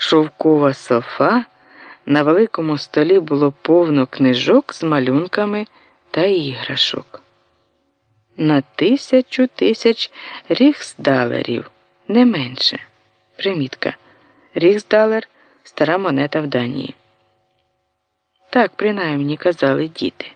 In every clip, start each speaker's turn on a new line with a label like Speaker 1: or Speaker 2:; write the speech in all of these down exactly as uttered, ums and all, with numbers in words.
Speaker 1: шовкова софа, на великому столі було повно книжок з малюнками та іграшок. На тисячу тисяч ріхсдалерів, не менше. Примітка. Ріхсдалер – стара монета в Данії. Так, принаймні, казали діти.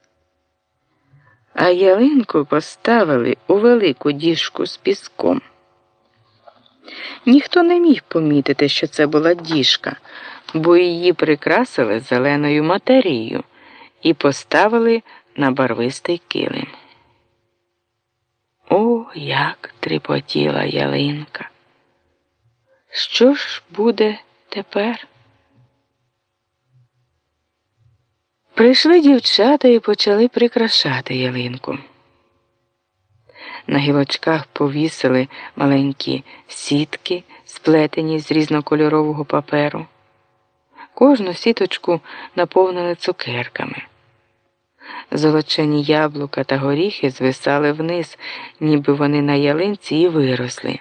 Speaker 1: А ялинку поставили у велику діжку з піском. Ніхто не міг помітити, що це була діжка, бо її прикрасили зеленою матерією і поставили на барвистий килим. О, як тріпотіла ялинка! Що ж буде тепер? Прийшли дівчата і почали прикрашати ялинку. На гілочках повісили маленькі сітки, сплетені з різнокольорового паперу. Кожну сіточку наповнили цукерками. Золочені яблука та горіхи звисали вниз, ніби вони на ялинці і виросли.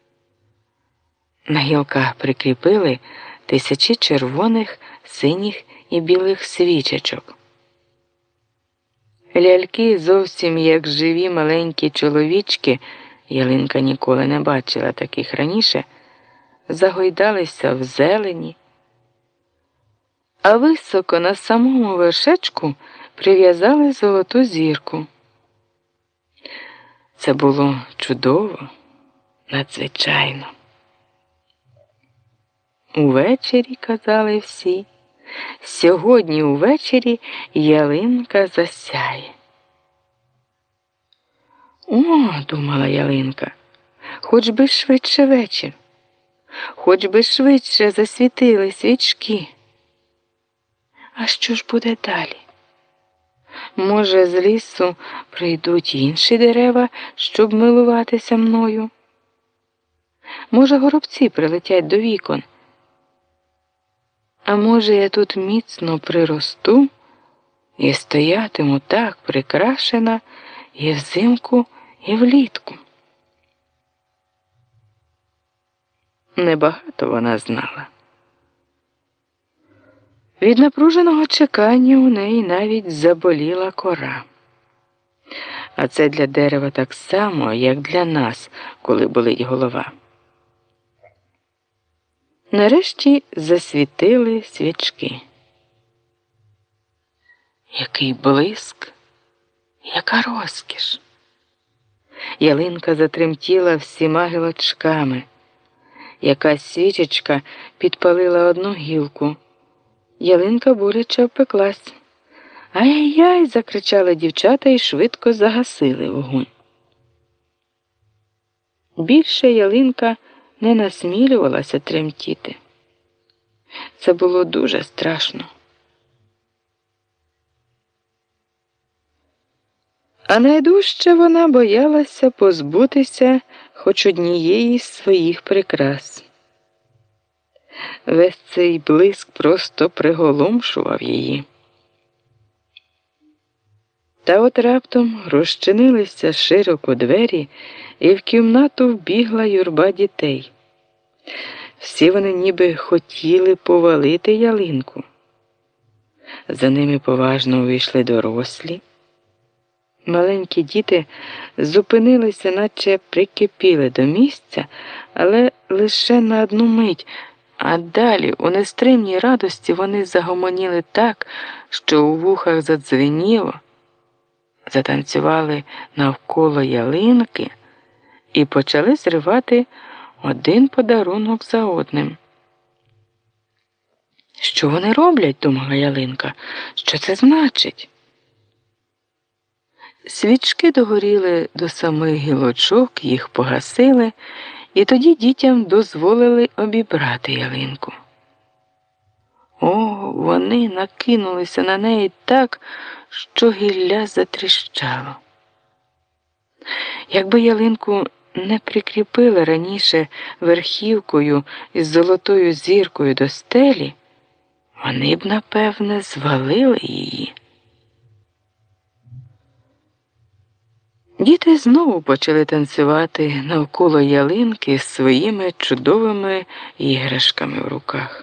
Speaker 1: На гілках прикріпили тисячі червоних, синіх і білих свічечок. Ляльки зовсім як живі маленькі чоловічки, ялинка ніколи не бачила таких раніше, загойдалися в зелені, а високо на самому вершечку прив'язали золоту зірку. Це було чудово, надзвичайно. Увечері, казали всі, сьогодні увечері ялинка засяє. О, думала ялинка, хоч би швидше вечір, хоч би швидше засвітили свічки. А що ж буде далі? Може, з лісу прийдуть інші дерева, щоб милуватися мною? Може, горобці прилетять до вікон? А може, я тут міцно приросту і стоятиму так прикрашена і взимку, і влітку? Небагато вона знала. Від напруженого чекання у неї навіть заболіла кора. А це для дерева так само, як для нас, коли болить голова. Нарешті засвітили свічки. Який блиск, яка розкіш! Ялинка затремтіла всіма гілочками. Якась свічечка підпалила одну гілку. Ялинка боляче обпеклась. «Ай-яй!» – закричали дівчата і швидко загасили вогонь. Більше ялинка не насмілювалася тремтіти. Це було дуже страшно. А найдужче вона боялася позбутися хоч однієї з своїх прикрас. Весь цей блиск просто приголомшував її. Та от раптом розчинилися широко двері, і в кімнату вбігла юрба дітей. Всі вони ніби хотіли повалити ялинку. За ними поважно увійшли дорослі. Маленькі діти зупинилися, наче прикипіли до місця, але лише на одну мить, а далі у нестримній радості вони загомоніли так, що у вухах задзвеніло, затанцювали навколо ялинки і почали зривати один подарунок за одним. Що вони роблять, думала ялинка, що це значить? Свічки догоріли до самих гілочок, їх погасили, і тоді дітям дозволили обібрати ялинку. О, вони накинулися на неї так, що гілля затріщало. Якби ялинку не прикріпили раніше верхівкою із золотою зіркою до стелі, вони б, напевне, звалили її. Діти знову почали танцювати навколо ялинки з своїми чудовими іграшками в руках.